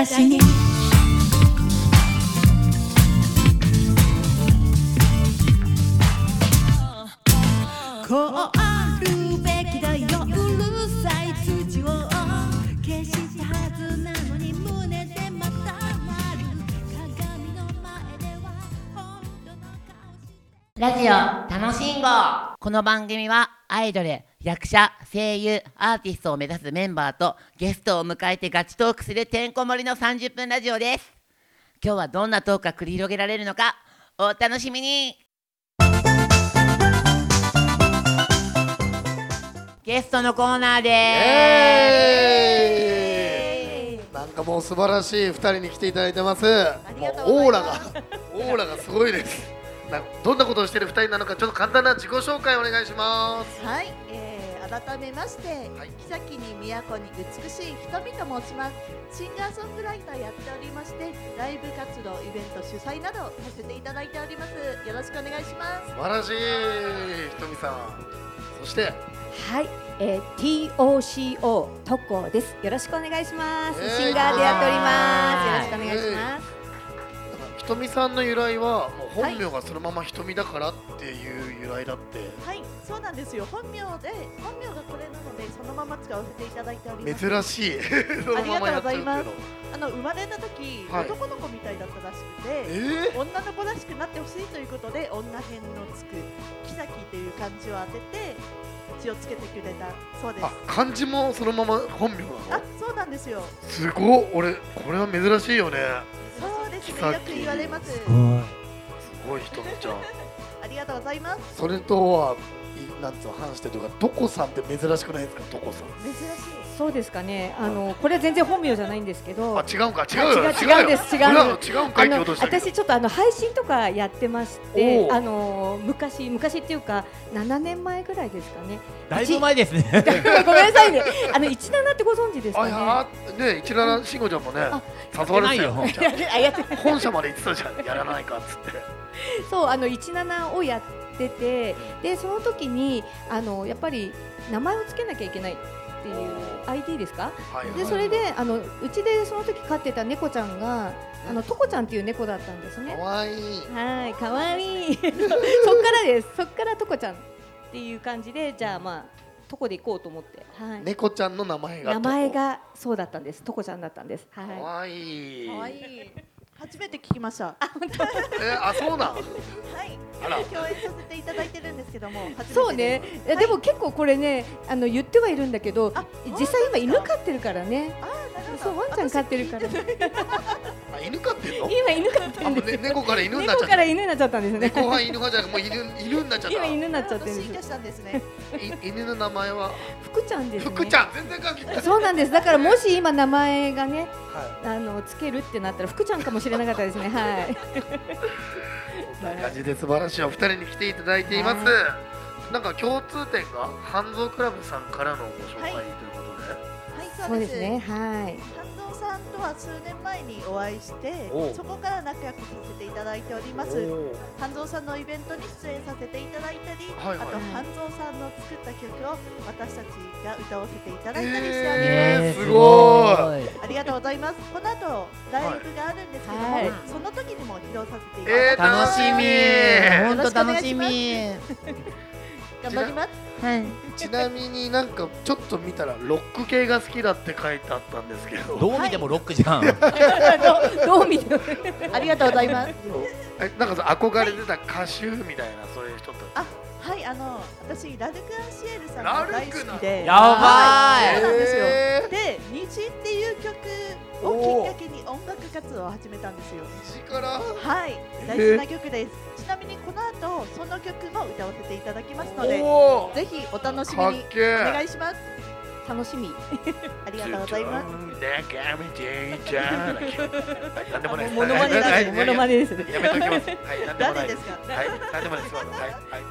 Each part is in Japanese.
私にこうあるべきだよ、うるさい土を消したはずなのに胸でまたなる鏡の前では本当の顔してラジオ楽しんご。この番組はアイドル、役者、声優、アーティストを目指すメンバーとゲストを迎えてガチトークするてんこ盛りの30分ラジオです。今日はどんなトークが繰り広げられるのかお楽しみに。ゲストのコーナーでーす。 なんかもう素晴らしい2人に来ていただいてます。もうオーラがすごいです。どんなことをしている2人なのか、ちょっと簡単な自己紹介お願いします。 はい、改めまして、木崎に都に美しい瞳と申します。シンガーソングライターやっておりまして、ライブ活動、イベント主催などさせていただいております。よろしくお願いします。 素晴らしい瞳さん。そしてはい、TOCO トコです。よろしくお願いします。シンガーでやっております。よろしくお願いします。 瞳さんの由来はもう本名がそのまま瞳だからっていう由来だって。 はい、そうなんですよ。本名がこれなのでそのまま使わせていただいております。 珍しい。 ありがとうございます。生まれた時、男の子みたいだったらしくて、女の子らしくなってほしいということで女編のつく木崎という漢字を当てて字をつけてくれたそうです。 漢字もそのまま本名なの？ そうなんですよ。 すごい。俺これは珍しいよね。 そうですね、よく言われます。すごい瞳ちゃん。 ありがとうございます。 それとはなんつうの話してるとか、トコさんって珍しくないですか？トコさん珍しい。 そうですかね。これは全然本名じゃないんですけど。 違うんか。違うんです。違うんです。私ちょっと配信とかやってまして、昔っていうか7年前ぐらいですかね。 だいぶ前ですね。 ごめんなさいね。17ってご存知ですかね。 ね、17慎吾ちゃんもね誘われてたよ。本社まで行ってたじゃん。やらないかっつって。 そう、17をやってて、でその時にやっぱり名前をつけなきゃいけないっていう ID ですか。でそれでうちでその時飼ってた猫ちゃんがトコちゃんっていう猫だったんですね。 かわいい。 はい、かわいい。そっからです。そっからトコちゃんっていう感じで、じゃあまあトコで行こうと思って、 猫ちゃんの名前がそうだったんです。トコちゃんだったんです。 かわいい。 かわいい。初めて聞きました。 そうなん。 はい。共演させていただいてるんですけども。 そうね。でも結構これね、言ってはいるんだけど、実際今犬飼ってるからね。そうワンちゃん飼ってるから。 犬飼ってるの？ 今犬飼ってるんです。 猫から犬になっちゃった。 猫から犬になっちゃったんですね。 猫は犬派じゃなくもう犬になっちゃった。 今犬になっちゃってるんです。 進化したんですね。 犬の名前は福ちゃんですね。 福ちゃん全然関係ない。 そうなんです。だからもし今名前がね、つけるってなったら福ちゃんかもしれなかったですね。はい。 こんな感じで素晴らしいお二人に来ていただいています。なんか共通点が半蔵クラブさんからのご紹介ということで。 はい、 そうですね。はい。 半蔵さんとは数年前にお会いして、そこから仲良くさせていただいております。半蔵さんのイベントに出演させていただいたり、あと半蔵さんの作った曲を私たちが歌わせていただいたりしております。 すごい。 ありがとうございます。この後ライブがあるんですけども、その時にも披露させていただきます。 楽しみ。本当楽しみ。 頑張ります。 ちなみになんかちょっと見たらロック系が好きだって書いてあったんですけど。 どう見てもロックじゃん。 どう見ても。 ありがとうございます。 なんか憧れてた歌手みたいなそういう人たち。 はい、私ラルク・アンシエルさんが大好きで。 やばい。 そうなんですよ。で、虹っていう曲をきっかけに音楽活動を始めたんですよ。 虹から。 はい、大事な曲です。ちなみにこの後その曲も歌わせていただきますので、ぜひお楽しみにお願いします。 楽しみ。 ありがとうございます。 なんでもないです。 モノマネですね。モノマネですね。 やめときます。はい、なんでもない誰ですか。 はい、なんでもないです。はい、はい。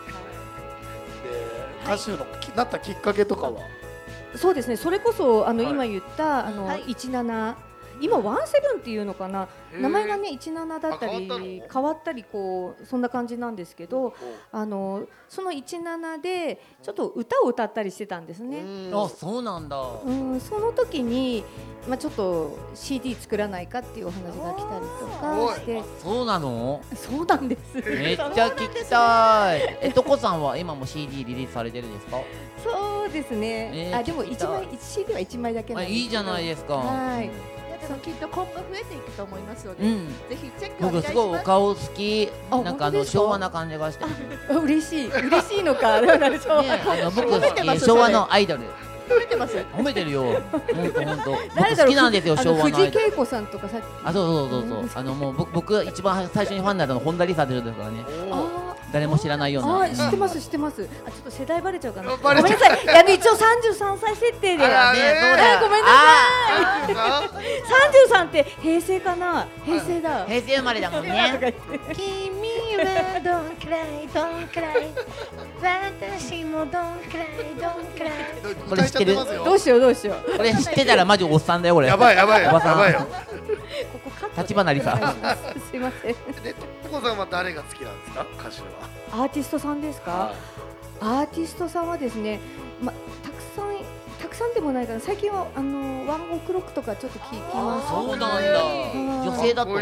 で、歌手のなったきっかけとかは。 そうですね。それこそ今言った17 今17っていうのかな、名前がね17だったり変わったりこうそんな感じなんですけど、その17でちょっと歌を歌ったりしてたんですね。 あ、そうなんだ。 その時にちょっと CD 作らないかっていうお話が来たりとかして。 そうなの？ そうなんです。 めっちゃ聞きたい。とこさんは今も CD リリースされてるんですか？ そうですね。でも1枚 CD は1枚だけなんですけど。 いいじゃないですか。 はい。 でもきっと今後増えていくと思いますので、ぜひチェックお願いします。 僕すごいお顔好き。なんか昭和な感じがして。 嬉しいのか。 僕好き、昭和のアイドル。 褒めてます。 褒めてるよ。本当。僕好きなんですよ、昭和のアイドル。 藤恵子さんとかさ。 そう。もう僕一番最初にファンになったの本田理沙ですからね。誰も知らないような。 知ってます。ちょっと世代バレちゃうかな。ごめんなさい。一応33歳設定で。ごめんなさい。33って平成かな。平成だ。 平成生まれだもんね。君はどんくらい私もどんくらいこれ知ってる？ どうしよう。 これ知ってたらマジおっさんだよこれ。 やばいよ。 立花理沙。 すいません。 とこさんは誰が好きなんですか？歌手は。 アーティストさんですか？アーティストさんはですね、たくさんでもないから最近はワンオクロックとかちょっと聞きます。 そうなんだ。女性だと。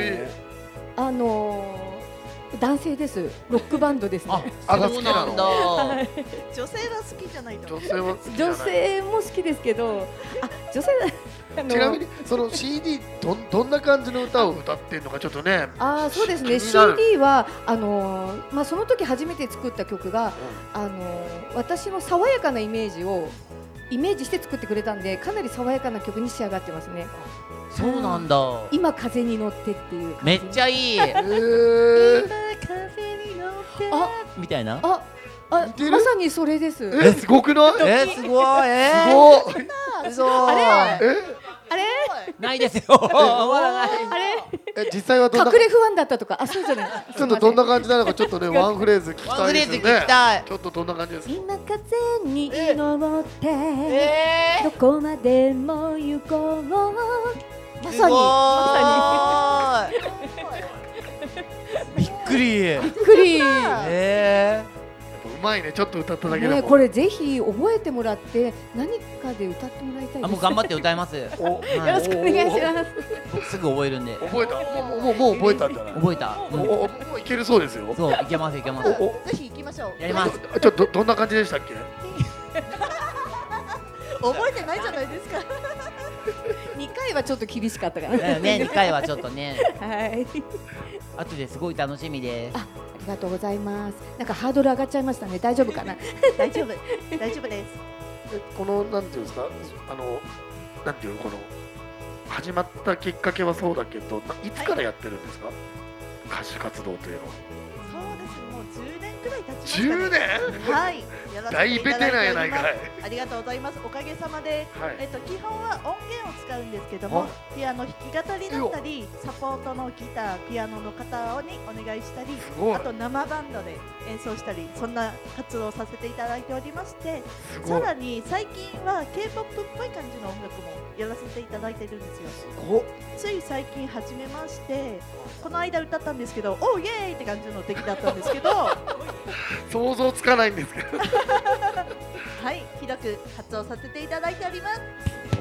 男性です。ロックバンドですね。 そうなんだ。 女性は好きじゃないと。 女性も好きですけど、女性ちなみにその CD どんな感じの歌を歌ってるのかちょっとね。 そうですね。CD はその時初めて作った曲が私の爽やかなイメージをイメージして作ってくれたんで、かなり爽やかな曲に仕上がってますね。 そうなんだ。 今風に乗ってっていう。 めっちゃいい。今風に乗ってみたいな。 まさにそれです。 すごくない？ すごい。あれ？ないですよ。 あれ？ 実際はどんな？ 隠れ不安だったとか。そうじゃない。 ちょっとどんな感じなのかちょっとねワンフレーズ聞きたいですね。ちょっとどんな感じですか？ 今風に乗ってどこまでも行こう。まさにびっくり。 うまいね。ちょっと歌っただけでも。 これぜひ覚えてもらって何かで歌ってもらいたいです。 もう頑張って歌います。よろしくお願いします。 僕すぐ覚えるんで。 覚えた。もう覚えたんじゃない？ 覚えた。 もういけるそうですよ。 そう、いけます。 ぜひ行きましょう。 やります。 ちょっとどんな感じでしたっけ？ 覚えてないじゃないですか。 2回はちょっと厳しかったからね。2回はちょっとね。 はい。 後ですごい楽しみです。 ありがとうございます。なんかハードル上がっちゃいましたね。大丈夫かな？ 大丈夫です。 このなんていうんですか、なんていうこの始まったきっかけはそうだけど、いつからやってるんですか？歌手活動というのは。 そうです。もう10年くらい経ちましたね。 10年？ はい。 大ベテランやないかい。 ありがとうございます。おかげさまで、基本は音源を使うんですけども、ピアノ弾き語りだったり、サポートのギター、ピアノの方にお願いしたり、あと生バンドで演奏したり、そんな活動をさせていただいておりまして、さらに最近は K-POP っぽい感じの音楽もやらせていただいてるんですよ。つい最近始めまして、この間歌ったんですけど、おーイエーイって感じの出来だったんですけど、 想像つかないんですけど。 はい、広く活動させていただいております。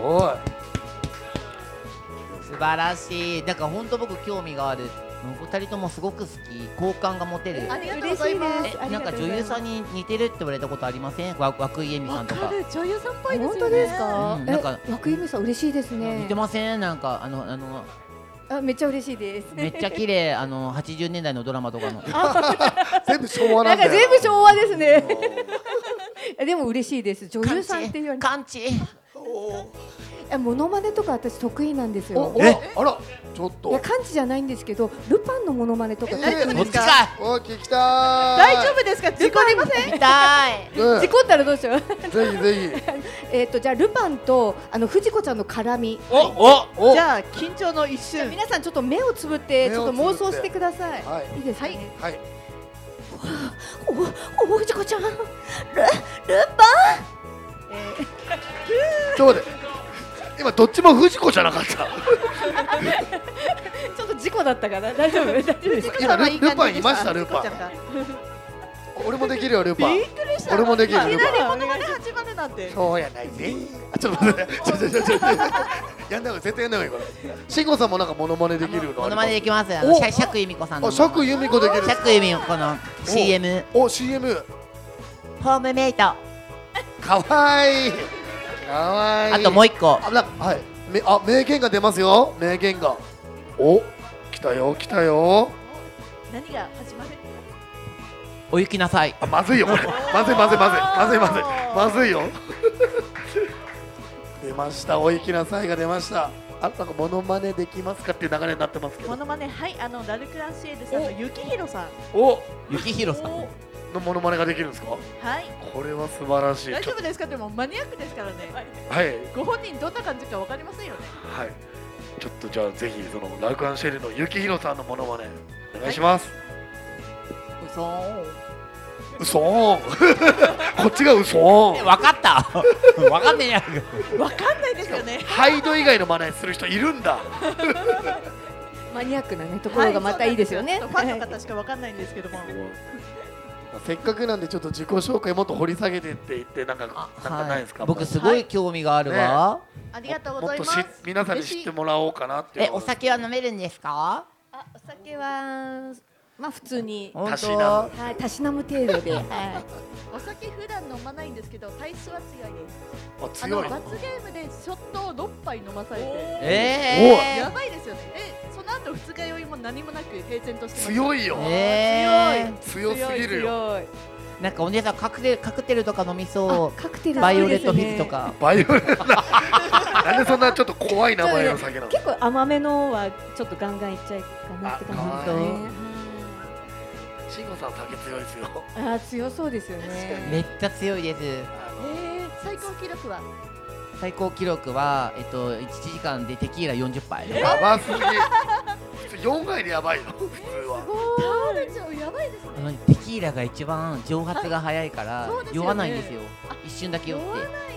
素晴らしい。だから本当僕興味がある。お二人ともすごく好き。好感が持てる。 ありがとうございます。 なんか女優さんに似てるって言われたことありません？涌井絵美さんとか。 女優さんっぽいですよね。 本当ですか？ なんか涌井絵美さん嬉しいですね。 似てません？なんかめっちゃ嬉しいです。 めっちゃ綺麗。80年代のドラマとかの。 全部昭和なんだよ。 全部昭和ですね。でも嬉しいです。女優さんっていうより。 感知。 モノマネとか私得意なんですよ。 あら、ちょっと。 いや感知じゃないんですけど、ルパンのモノマネとか得意そっちですか？ か。 聞きた大丈夫ですか？事故りません？ 見たい。 事故ったらどうしよう。 ぜひぜひ。じゃあルパンと藤子ちゃんの絡み。 じゃあ緊張の一瞬。 皆さんちょっと目をつぶってちょっと妄想してください。いいですかね。 はい。 藤子ちゃん、ルパン。 ちょっと待って。 今どっちも藤子じゃなかった。 ちょっと事故だったかな。大丈夫ですか。 今ルパンいました。ルパン。俺もできるよルパン。俺もできる。 いきなりモノマネ始まるなんて。 そうやないぜ。ちょっと待って。やんない方が絶対やんない方がいいこれ。慎吾さんもなんかモノマネできるの。 モノマネできます。釈由美子さんの。 釈由美子できる。 釈由美子の CM。 CM。 ホームメイト。 かわいい。かわいい。 あともう一個。 はい。名言が出ますよ。名言が。お、来たよ来たよ。 何が始まる？ お行きなさい。 まずいよこれ。まずいよ。出ました。お行きなさいが出ました。なんかモノマネできますかっていう流れになってますけど。 モノマネ、はい、ラルクランシエルさんのゆきひろさん。 ゆきひろさんのモノマネができるんですか？ はい。 これは素晴らしい。 大丈夫ですか？でもマニアックですからね。 はい。 ご本人どんな感じかわかりませんよね。 はい。ちょっとじゃあぜひそのラルクランシエルのゆきひろさんのモノマネお願いします。 嘘ーこっちが嘘ー。分かった。分かんねえや。 分かんないですよね。 ハイド以外の真似する人いるんだ。 マニアックなねところがまたいいですよね。 ファンの方しか分かんないんですけども。 せっかくなんでちょっと自己紹介もっと掘り下げてって言ってなんかないですか？ 僕すごい興味があるわ。 ありがとうございます。 もっと皆さんに知ってもらおうかなって。 お酒は飲めるんですか？ お酒はまあ普通にたしなむ、 たしなむ程度で。 お酒普段飲まないんですけど体質は強いです。 強い。 罰ゲームでショットを6杯飲まされて、やばいですよね。でその後二日酔いも何もなく平然としてます。 強いよ。強すぎるよ。 なんかお姉さんカクテルとか飲みそう。 カクテルバイオレットフィズとか。 バイオレット。なんでそんなちょっと怖い名前の酒なの？ 結構甘めのはちょっとガンガンいっちゃいかなって感じですね。 慎吾さん酒強いですよ。 強そうですよね。 めっちゃ強いです。 最高記録は？ 最高記録は1時間でテキーラ40杯。 やばすぎ。普通4杯でやばいの。普通は。 倒れちゃう、やばいですね。 テキーラが一番蒸発が早いから酔わないんですよ。一瞬だけ酔って。 酔わないんですね。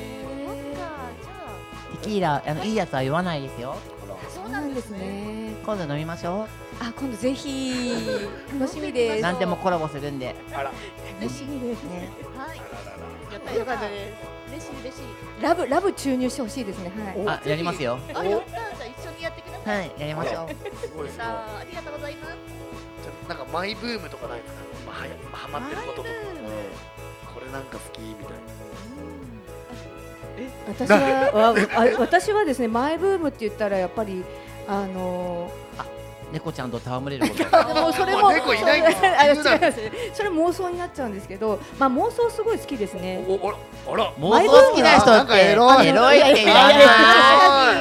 テキーラいいやつは酔わないですよ。 そうなんですね。 今度飲みましょう。 今度ぜひ楽しみです。 何でもコラボするんで。 楽しみですね。 はい。やったよかったです。嬉しい。 ラブ注入してほしいですね。 はい。やりますよ。 やった。じゃあ一緒にやってください。 はい、やりましょう。 すごい。 ありがとうございます。 なんかマイブームとかないですか？今ハマってることとか。これなんか好きみたいな。 私はですね、マイブームって言ったらやっぱり猫ちゃんと戯れること。 でもそれも猫いないんですよ。 それ妄想になっちゃうんですけど、妄想すごい好きですね。 あら、 妄想好きな人ってエロいって言わない。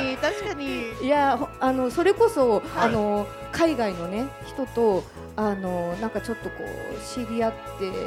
確かに。 いやそれこそ海外のね人となんかちょっとこう知り合って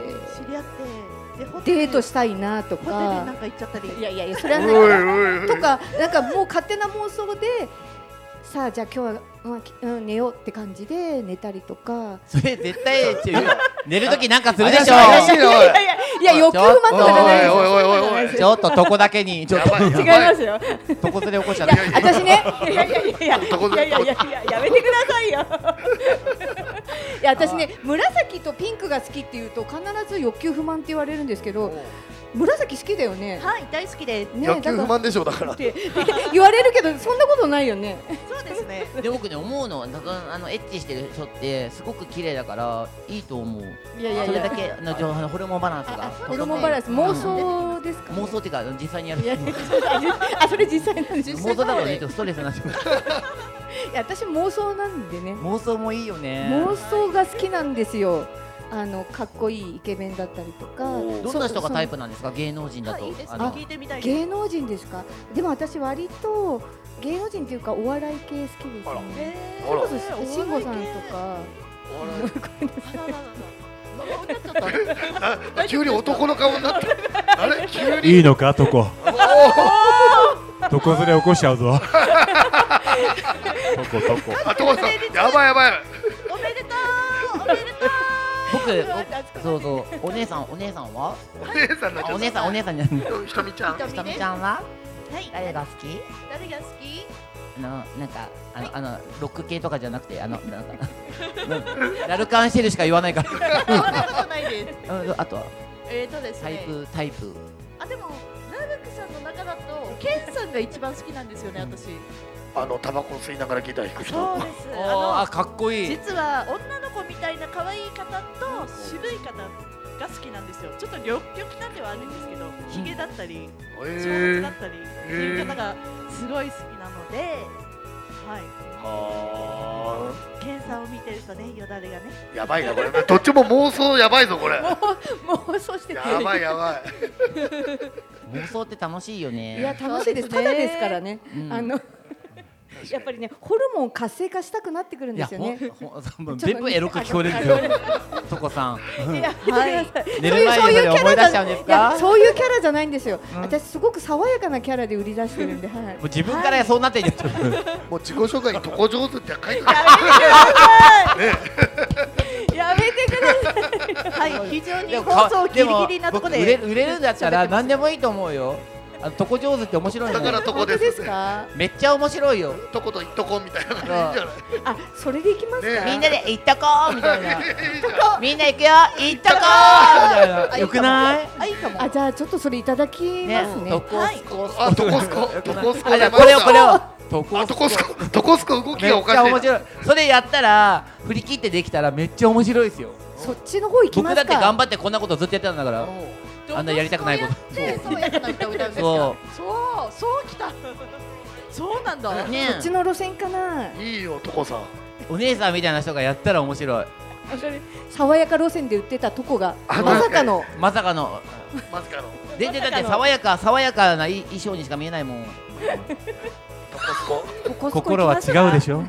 デートしたいなとか。 ホテルなんか行っちゃったり。 いやそれはないとか、なんかもう勝手な妄想で。さあじゃあ今日は寝ようって感じで寝たりとか。 それ絶対寝るときなんかするでしょ。 いや欲求満足じゃないですよ。 ちょっと床だけにちょっと違いますよ。 床ずれ起こしちゃった。 私ねいややめてくださいよ。いや私ね紫とピンクが好きっていうと必ず欲求不満って言われるんですけど。紫好きだよね。 はい、大好きです。 欲求不満でしょだから。 言われるけどそんなことないよね。 そうですね。 で僕ね思うのはエッチしてる人ってすごく綺麗だからいいと思う。 いやそれだけのホルモンバランスが。 ホルモンバランス妄想ですか。 妄想っていうか実際にやる。 それ実際なんです。 妄想だからねストレスになっちゃう。 いや私妄想なんでね。 妄想もいいよね。 妄想が好きなんですよ。かっこいいイケメンだったりとか。 どんな人がタイプなんですか？芸能人だと。 聞いてみたい。 芸能人ですか？でも私割と芸能人っていうかお笑い系好きですね。それこそ慎吾さんとか。 急に男の顔になった。あれ急に。 いいのか床。床ずれ起こしちゃうぞ。床。 やばい。 おめでとう。 僕そうお姉さんは？ お姉さんじゃない。 ひとみちゃんは？ 誰が好き？ 誰が好き？ なんかロック系とかじゃなくてなんかラルカンシェルしか言わないから。 そんなことないです。 あとはですね。 タイプ。 でもラルクさんの中だとケンさんが一番好きなんですよね、私。 タバコ吸いながらギター弾く人。 そうです。 かっこいい。 実は女の子みたいな可愛い方と渋い方が好きなんですよ。ちょっと両極端ではあるんですけど、ヒゲだったり、長髪だったりっていう方がすごい好きなので、ケンさんを見てるとね、よだれがね。 やばいなこれ。どっちも妄想やばいぞこれ。 妄想してて。 やばいやばい。 妄想って楽しいよね。 いや楽しいです。ただですからね。やっぱりね、ホルモン活性化したくなってくるんですよね。 全部エロく聞こえるんですよ。トコさん。 寝る前に思い出しちゃうんですか？そういうキャラじゃないんですよ。私すごく爽やかなキャラで売り出してるんで。もう自分からそうなっているんですよ。 もう自己紹介にトコ上手って書いてある。 やめてください。はい、非常に放送ギリギリなとこで。 売れるんだったら何でもいいと思うよ。トコ上手って面白いだからトコですか？ めっちゃ面白いよ。 トコといっとこみたいな感じじゃない？ それでいきますか？ みんなでいっとこみたいな。みんな行くよ、いっとこみたいな。よくない？ じゃあちょっとそれいただきますね。 トコスコ。トコスコ。 これを。 トコスコ動きがおかしい。 めっちゃ面白い。それやったら振り切ってできたらめっちゃ面白いですよ。 そっちの方行きますか？ 僕だって頑張ってこんなことずっとやってたんだから。あんなやりたくないこと。 そうやかな歌を歌うんですか。そうきた。そうなんだ。 そっちの路線かな。 いいよトコさん。 お姉さんみたいな人がやったら面白い。 爽やか路線で売ってたとこがまさかの。 全然だって爽やかな衣装にしか見えないもん。 トコスコ。 心は違うでしょ。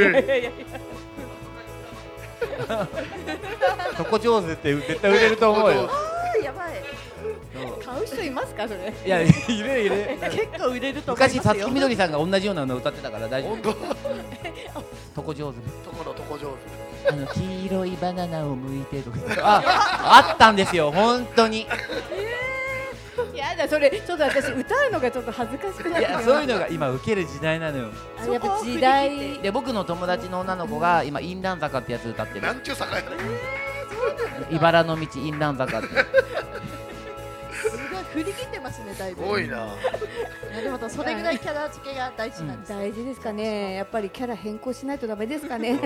トコ上手って絶対売れると思うよ。 やばい。 買う人いますかそれ？ いやいる。 結構売れると思いますよ。 昔さつきみどりさんが同じようなの歌ってたから大丈夫。トコ上手。 トコのトコ上黄色いバナナを剥いてとか。 あったんですよ本当に。 やだそれちょっと私歌うのがちょっと恥ずかしくなって。 いやそういうのが今受ける時代なのよ。 やっぱ時代で僕の友達の女の子が今インラン坂ってやつ歌ってる。 なんちゅう坂や。 茨の道インラン坂って。 すごい振り切ってますねだいぶ。 すごいな。 でもそれぐらいキャラ付けが大事なんです。 大事ですかね。やっぱりキャラ変更しないとダメですかね。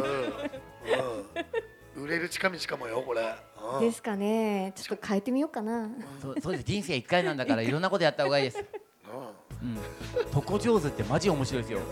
売れる近道かもよこれ。 ですかね。ちょっと変えてみようかな。 そうです。人生一回なんだからいろんなことやった方がいいです。 トコ上手ってマジ面白いですよ。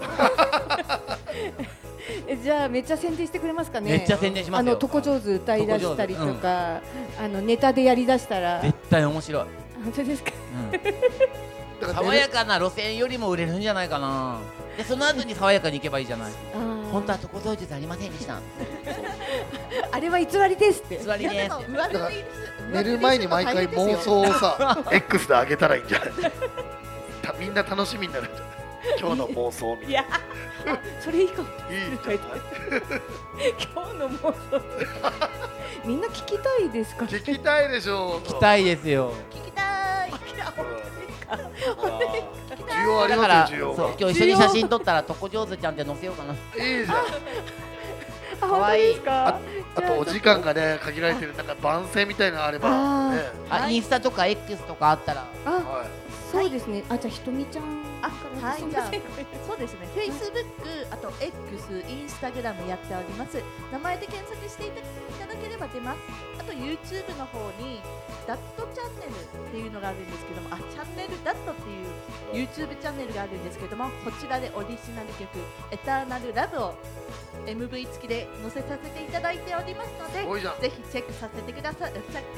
じゃあめっちゃ宣伝してくれますかね。 めっちゃ宣伝しますよ。 トコ上手歌い出したりとか、ネタでやりだしたら絶対面白い。 本当ですか？ 爽やかな路線よりも売れるんじゃないかな。でその後に爽やかに行けばいいじゃない。本当はトコ上手ありませんでした。 あれは偽りですって。 偽りです。 寝る前に毎回妄想をさ X で上げたらいいんじゃない？みんな楽しみになるんじゃない？今日の妄想みたいな。いやそれいいかも。 いいじゃない。 今日の妄想みんな聞きたいですか？ 聞きたいでしょう。 聞きたいですよ。 聞きたい。 需要ありますよ。需要。 今日一緒に写真撮ったらトコ上手ちゃんって載せようかな。 いいじゃん。 可愛いですか？ あとお時間がね限られてるなんか番宣みたいなのあればね。 インスタとか X とかあったら。 そうですね。じゃあひとみちゃん。 はい、じゃあそうですね。Facebook、あと X、Instagram やっております。名前で検索していただければ出ます。あと YouTube の方にダットチャンネルっていうのがあるんですけども、チャンネルダットっていう YouTube チャンネルがあるんですけども、こちらでオリジナル曲エターナルラブを MV 付きで載せさせていただいておりますので、ぜひチェックさせてください。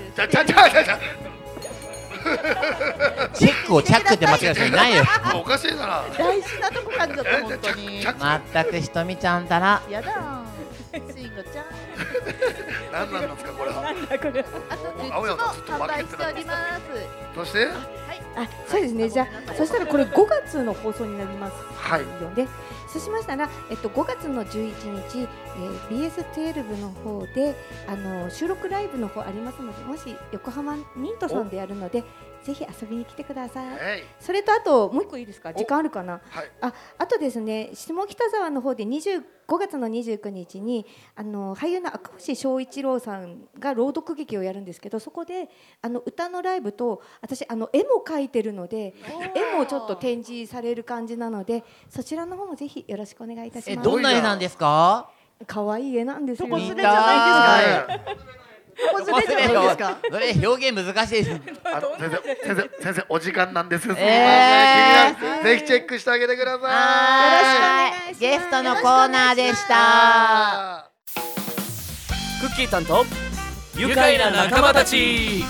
チェックをチャックって間違えた人いないよ。 おかしいな。 大事なとこ感じちゃった本当に。 全くひとみちゃんたら。 やだー。シンゴちゃん。 何なんですかこれは。 なんだこれ。 あとグッズも販売しております。 そして。 そうですね。じゃあそしたらこれ5月の放送になりますので、そうしましたら5月の11日、BS12 の方で収録ライブの方ありますので、もし横浜ミントさんでやるので、 ぜひ遊びに来てください。 はいそれとあともう一個いいですか？時間あるかな？ はいあとですね、下北沢の方で5月の29日に俳優の赤星翔一郎さんが朗読劇をやるんですけど、そこで歌のライブと私絵も描いてるので絵もちょっと展示される感じなので、そちらの方もぜひよろしくお願いいたします。 どんな絵なんですか？ 可愛い絵なんですよ。 こすれじゃないですか？こすれじゃないですか？ それ表現難しいです。 先生お時間なんです。すみません、気になるぜひチェックしてあげてください。 よろしくお願いします。ゲストのコーナーでした。 クッキー担当愉快な仲間たち。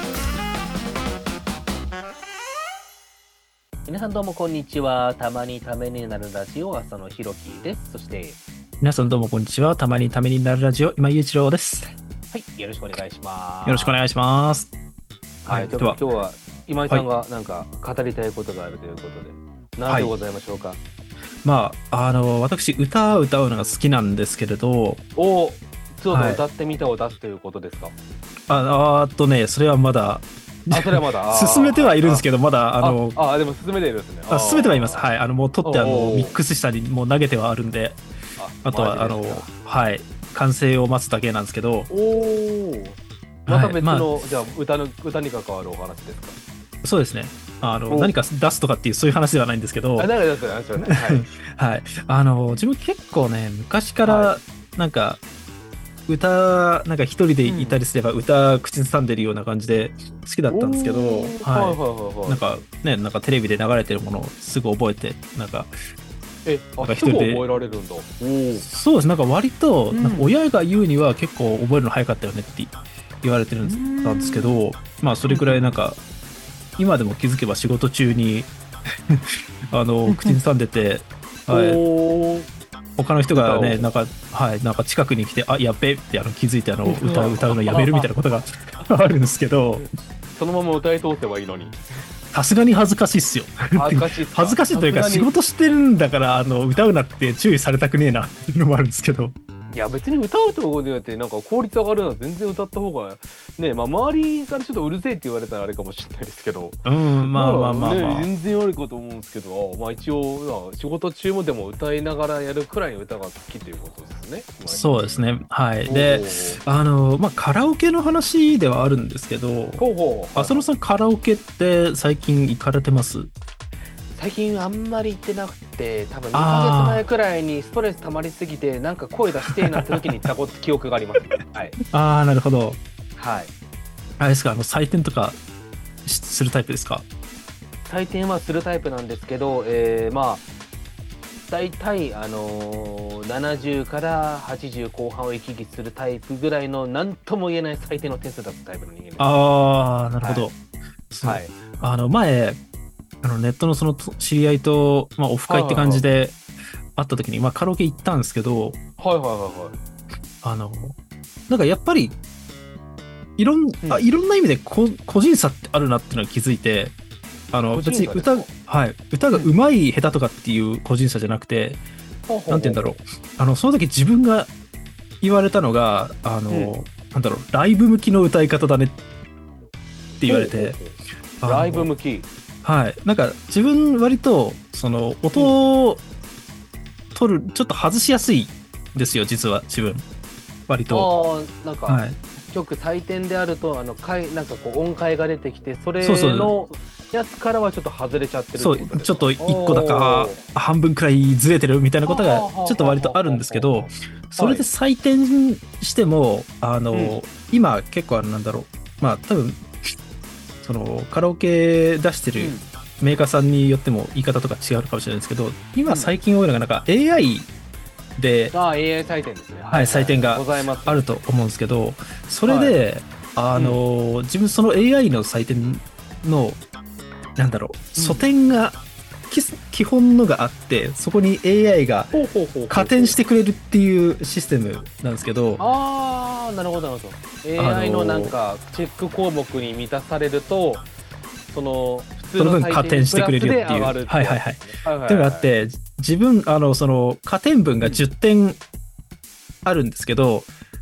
皆さんどうもこんにちは。たまにためになるラジオ浅野ひろきです。そして皆さんどうもこんにちは。たまにためになるラジオ今井一郎です。 はい、よろしくお願いします。 よろしくお願いします。 はい、では今日は今井さんがなんか語りたいことがあるということで、何でございましょうか？ まあ私歌を歌うのが好きなんですけれど、 そうだ、歌ってみたを出すということですか？ それはまだそれはまだ進めてはいるんですけど、まだでも進めているんですね。 進めてはいます。はい、もう取ってミックスしたりもう投げてはあるんで、あとははい完成を待つだけなんですけど。 また別の、じゃあ歌に関わるお話ですか？ そうですね。何か出すとかっていうそういう話ではないんですけど。 はい。 はい。自分結構ね昔からなんか歌なんか一人でいたりすれば歌口ずさんでるような感じで好きだったんですけど、なんかテレビで流れてるものをすぐ覚えてなんか一人で覚えられるんだ。 そうです。なんか割となんか親が言うには結構覚えるの早かったよねって言われてるんですけど、まあそれくらいなんか今でも気づけば仕事中に口にさんでて、他の人がねなんか近くに来てやっべって気づいて歌うのやめるみたいなことがあるんですけど、 そのまま歌い通せばいいのに。 さすがに恥ずかしいっすよ。恥ずかしいというか仕事してるんだから歌うなって注意されたくねえなっていうのもあるんですけど。 いや別に歌うところによってなんか効率上がるのは全然歌った方がね、周りからちょっとうるせえって言われたらあれかもしれないですけど、全然あるかと思うんですけど、一応仕事中もでも歌いながらやるくらいの歌が好きということですね。 そうですね。はい。でカラオケの話ではあるんですけど、浅野さんカラオケって最近行かれてます？ 最近あんまり行ってなくて、多分2ヶ月前くらいにストレス溜まりすぎてなんか声出してえなって時に行った記憶があります。はい。 なるほど。 はい。 あれですか、採点とかするタイプですか？ 採点はするタイプなんですけど、大体70から80後半を行き来するタイプぐらいの何とも言えない採点の点数出すタイプの人間です。 なるほど。はい。前ネットのその知り合いと、オフ会って感じで会った時に、カラオケ行ったんですけど、なんかやっぱりいろんな意味で個人差ってあるなっていうのに気づいて、別に歌が上手い下手とかっていう個人差じゃなくて、なんて言うんだろう、その時自分が言われたのがライブ向きの歌い方だねって言われて、 ライブ向き。 はい、なんか自分割とその音を取るちょっと外しやすいんですよ、実は自分割と。 なんか、よく採点であるとなんかこう音階が出てきて、それのやつからはちょっと外れちゃってるってことですか？ ちょっと1個だか半分くらいずれてるみたいなことがちょっと割とあるんですけど、それで採点しても今結構なんだろう、多分そのカラオケ出してるメーカーさんによっても言い方とか違うかもしれないですけど、今最近多いのがなんか AI で AI 採点ですね。 採点があると思うんですけど、それで自分その AI の採点のなんだろう、素点が基本のがあって、そこに AI が加点してくれるっていうシステムなんですけど、 なるほどなるほど。AI のなんかチェック項目に満たされると、その普通の加点してくれるよっていう、っていうのがあって、自分その加点分が10点あるんですけど、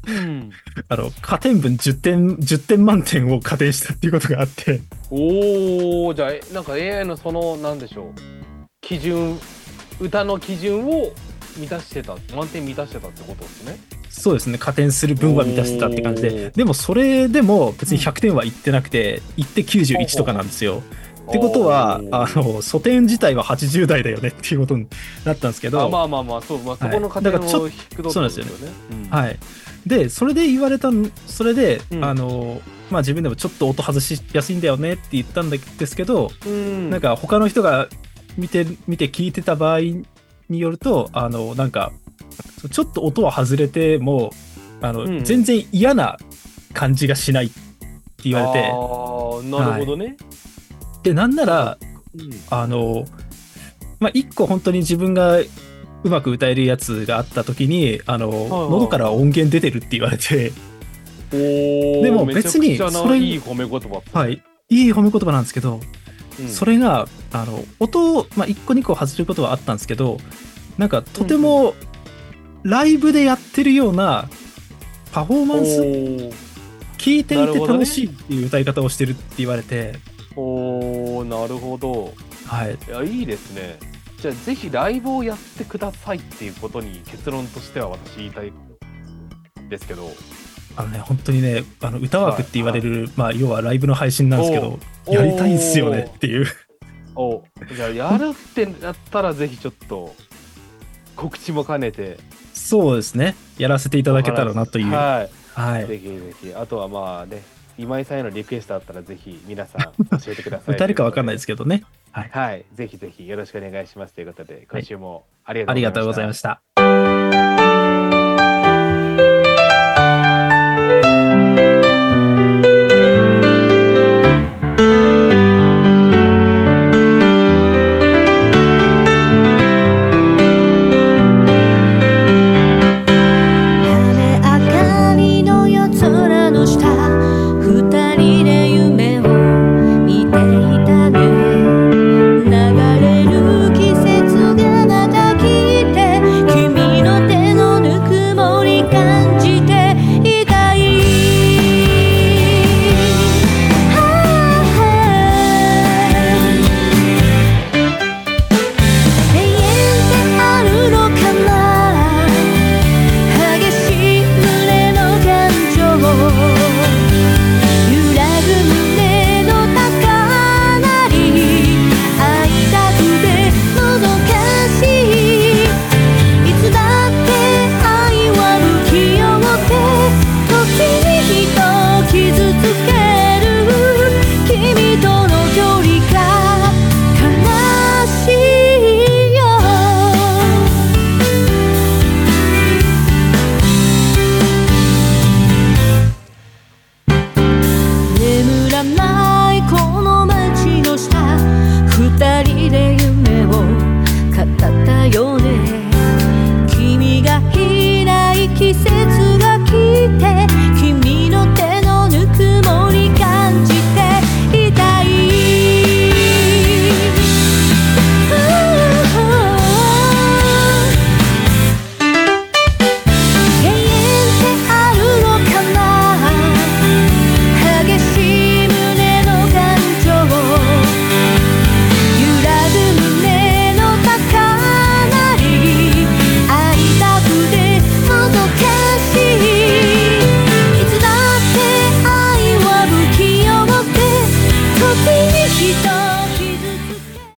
加点分10点満点を加点したっていうことがあって。 おー、じゃあなんか AI のそのなんでしょう、基準、歌の基準を満たしてた、満点満たしてたってことですね。 そうですね、加点する分は満たしてたって感じで、でもそれでも別に100点はいってなくて、いって91とかなんですよ。ってことは素点自体は80台だよねっていうことになったんですけど、 まあそう、そこの加点を引くとそうなんですよね。はい。でそれで言われた、それで、自分でもちょっと音外しやすいんだよねって言ったんですけど、なんか他の人が見て聞いてた場合によると、なんかちょっと音は外れても全然嫌な感じがしないって言われて、 なるほどね。 でなんなら一個本当に自分がうまく歌えるやつがあった時に喉から音源出てるって言われて、でも別にそれいい褒め言葉、 はい、いい褒め言葉なんですけど、それが音を1個2個外れることはあったんですけど、なんかとてもライブでやってるようなパフォーマンス、聞いていて楽しいっていう歌い方をしてるって言われて、 なるほど。はい。いや、いいですね。じゃあぜひライブをやってくださいっていうことに結論としては私言いたいですけど。 本当にね、歌枠って言われる、要はライブの配信なんですけど、やりたいんすよねっていう。 じゃあやるってなったらぜひちょっと告知も兼ねて。 そうですね。やらせていただけたらなという。 はい。ぜひぜひ。あとは今井さんへのリクエストあったらぜひ皆さん教えてください。 歌えるかわかんないですけどね。 はい。ぜひぜひよろしくお願いしますということで、今週もありがとうございました。二人で夢を語ったような